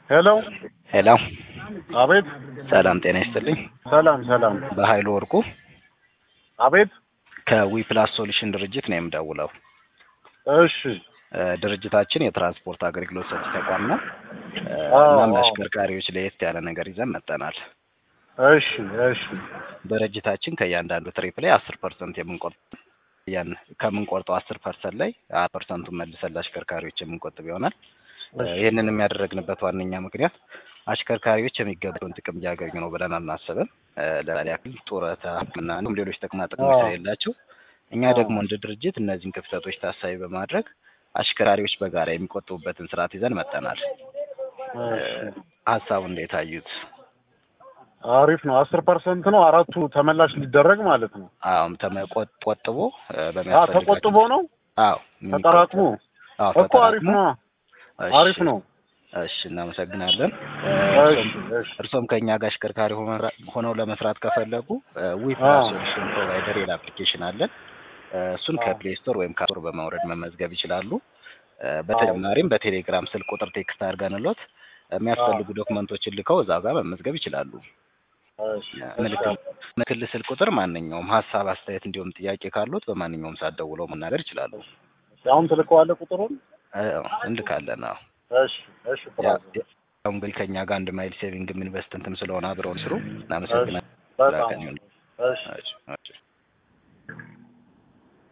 ሄሎ ሄሎ አቤት። ሰላም ጤና ይስጥልኝ። ሰላም በኃይሉ ወርቁ አቤት። ከዊፕላስ ሶሉሽን ድርጅት ነው የምደውለው። እሺ ድርጅታችን የትራንስፖርት አገልግሎት ሰጪ ተቋም ነው። አዎ እናም ለአሽከርካሪዎች ለየት ያለ ነገር ይዘን መጥተናል። እሺ ድርጅታችን ከእያንዳንዱ ትሪፕ ላይ 10% ከምንቆርጠው 10% ላይ 10%ቱን መልሰን ለአሽከርካሪዎች የምንቆጥብ ይሆናል። ይህንን የሚያደርግንበት ዋነኛ ምክንያት አሽከርካሪዎች የሚገባውን ጥቅም እያገኙ ነው ብለን አናስብም። ለምሳሌ ያክል ጡረታ እና እንዲሁም ሌሎች ጥቅማ ጥቅሞች ስለሌላቸው እኛ ደግሞ እንደ ድርጅት እነዚህን ክፍተቶች ታሳቢ በማድረግ አሽከርካሪዎች በጋራ የሚቆጥቡበትን ስርዓት ይዘን መጥተናል። ሀሳቡ እንዴት አዩት? አሪፍ ነው። 10% ነው፣ አራቱ ተመላሽ ሊደረግ ማለት ነው። አዎ ቆጥቦ በሚያስፈልጋቸው ተቆጥቦ ነው። አዎ ተጠራቅሞ እኮ አሪፍ ነው። እሺ እናመሰግናለን። እርሶም ከኛ ጋር አሽከርካሪ ሆነው ለመስራት ከፈለጉ ዊፕላስ ሶሉሽን ፕሮቫይደር የላ አፕሊኬሽን አለን። እሱን ከፕሌይ ስቶር ወይም ከአፕ በማውረድ መመዝገብ ይችላሉ። በተጨማሪም በቴሌግራም ስልክ ቁጥር ቴክስት አድርገንሎት የሚያስፈልጉ ዶክመንቶችን ልከው እዛ ጋር መመዝገብ ይችላሉ። ምልክል ስልክ ቁጥር ማንኛውም ሀሳብ፣ አስተያየት እንዲሁም ጥያቄ ካሉት በማንኛውም ሰዓት ደውለው መናገር ይችላሉ። አሁን ትልከዋለህ ቁጥሩን? እንልካለን። አዎ እሺ እንግዲህ ከኛ ጋር አንድ ማይል ሴቪንግ ኢንቨስትመንትም ስለሆነ አብረውን ስሩ። እናመሰግናለን። በጣም እሺ